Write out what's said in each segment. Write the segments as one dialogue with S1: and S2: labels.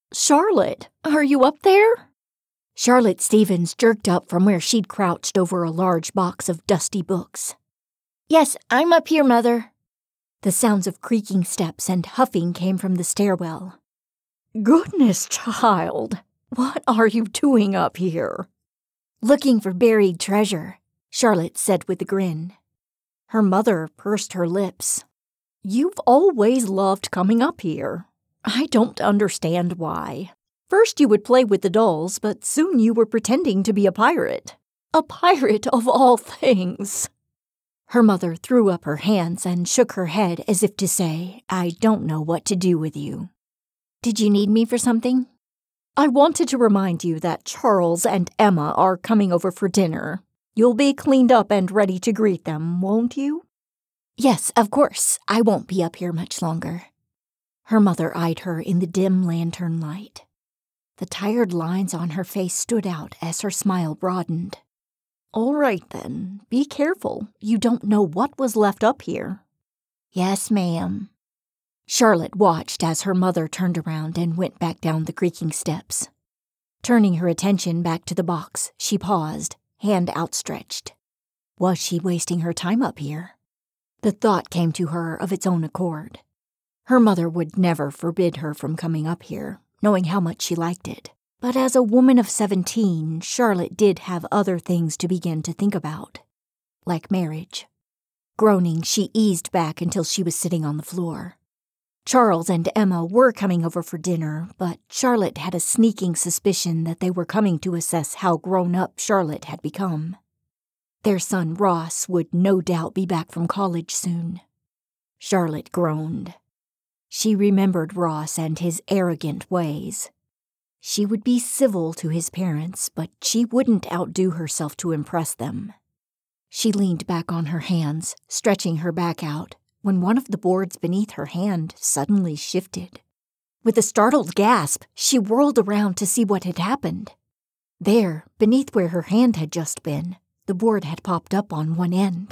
S1: Charlotte, are you up there? Charlotte Stevens jerked up from where she'd crouched over a large box of dusty books. Yes, I'm up here, Mother. The sounds of creaking steps and huffing came from the stairwell. Goodness, child, what are you doing up here? Looking for buried treasure, Charlotte said with a grin. Her mother pursed her lips. You've always loved coming up here. I don't understand why. First you would play with the dolls, but soon you were pretending to be a pirate. A pirate of all things. Her mother threw up her hands and shook her head as if to say, I don't know what to do with you. Did you need me for something? I wanted to remind you that Charles and Emma are coming over for dinner. You'll be cleaned up and ready to greet them, won't you? Yes, of course. I won't be up here much longer. Her mother eyed her in the dim lantern light. The tired lines on her face stood out as her smile broadened. All right, then. Be careful. You don't know what was left up here. Yes, ma'am. Charlotte watched as her mother turned around and went back down the creaking steps. Turning her attention back to the box, she paused, hand outstretched. Was she wasting her time up here? The thought came to her of its own accord. Her mother would never forbid her from coming up here, knowing how much she liked it. But as a woman of 17, Charlotte did have other things to begin to think about, like marriage. Groaning, she eased back until she was sitting on the floor. Charles and Emma were coming over for dinner, but Charlotte had a sneaking suspicion that they were coming to assess how grown-up Charlotte had become. Their son Ross would no doubt be back from college soon. Charlotte groaned. She remembered Ross and his arrogant ways. She would be civil to his parents, but she wouldn't outdo herself to impress them. She leaned back on her hands, stretching her back out, when one of the boards beneath her hand suddenly shifted. With a startled gasp, she whirled around to see what had happened. There, beneath where her hand had just been, the board had popped up on one end.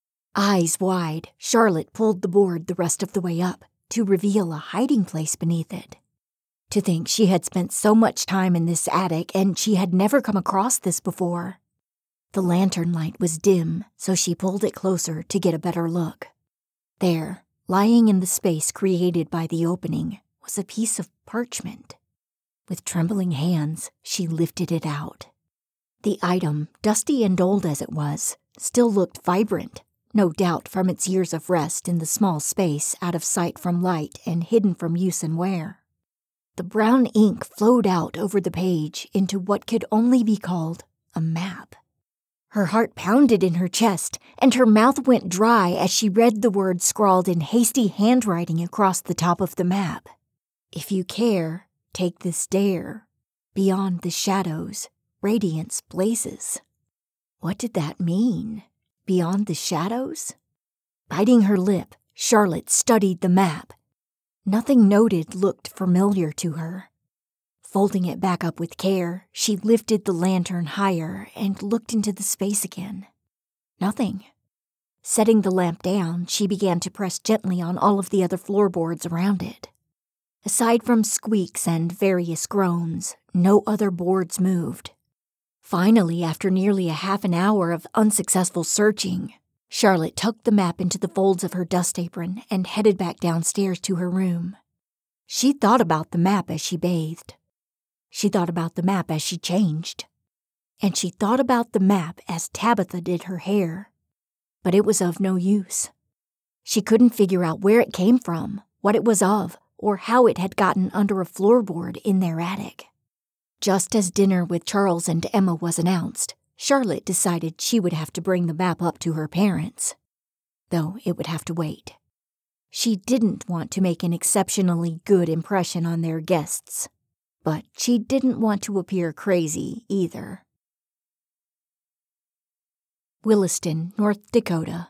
S1: Eyes wide, Charlotte pulled the board the rest of the way up to reveal a hiding place beneath it. To think she had spent so much time in this attic and she had never come across this before. The lantern light was dim, so she pulled it closer to get a better look. There, lying in the space created by the opening, was a piece of parchment. With trembling hands, she lifted it out. The item, dusty and old as it was, still looked vibrant, no doubt from its years of rest in the small space out of sight from light and hidden from use and wear. The brown ink flowed out over the page into what could only be called a map. Her heart pounded in her chest, and her mouth went dry as she read the words scrawled in hasty handwriting across the top of the map. If you care, take this dare. Beyond the shadows, radiance blazes. What did that mean? Beyond the shadows? Biting her lip, Charlotte studied the map. Nothing noted looked familiar to her. Folding it back up with care, she lifted the lantern higher and looked into the space again. Nothing. Setting the lamp down, she began to press gently on all of the other floorboards around it. Aside from squeaks and various groans, no other boards moved. Finally, after nearly a half an hour of unsuccessful searching, Charlotte tucked the map into the folds of her dust apron and headed back downstairs to her room. She thought about the map as she bathed. She thought about the map as she changed. And she thought about the map as Tabitha did her hair. But it was of no use. She couldn't figure out where it came from, what it was of, or how it had gotten under a floorboard in their attic. Just as dinner with Charles and Emma was announced, Charlotte decided she would have to bring the map up to her parents, though it would have to wait. She didn't want to make an exceptionally good impression on their guests, but she didn't want to appear crazy either. Williston, North Dakota.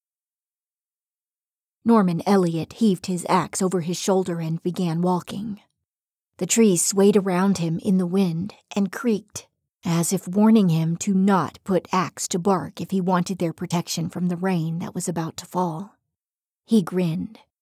S1: Norman Elliott heaved his axe over his shoulder and began walking. The trees swayed around him in the wind and creaked, as if warning him to not put axe to bark if he wanted their protection from the rain that was about to fall. He grinned.